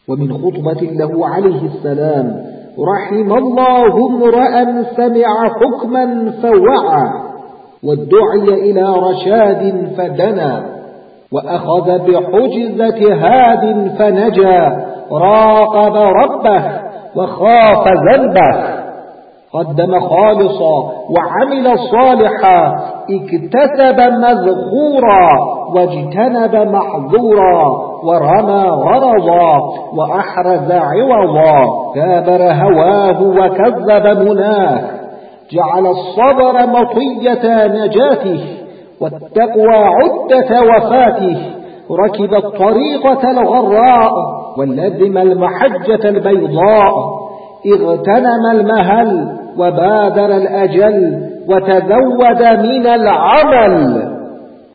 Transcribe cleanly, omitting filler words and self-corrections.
ومن خطبة له عليه السلام: رحم الله امرأ سمع حكما فوعى، وادعي إلى رشاد فدنا، وأخذ بحجزة هاد فنجا، راقب ربه وخاف ذنبه، قدم خالصا وعمل صالحا، اكتسب مذخورا واجتنب محظورا، ورمى غرضا وأحرز عوضا، كابر هواه وكذب مناه، جعل الصبر مطية نجاته، والتقوى عدة وفاته، ركب الطريقة الغراء ولزم المحجة البيضاء، اغتنم المهل وبادر الأجل، وتزود من العمل.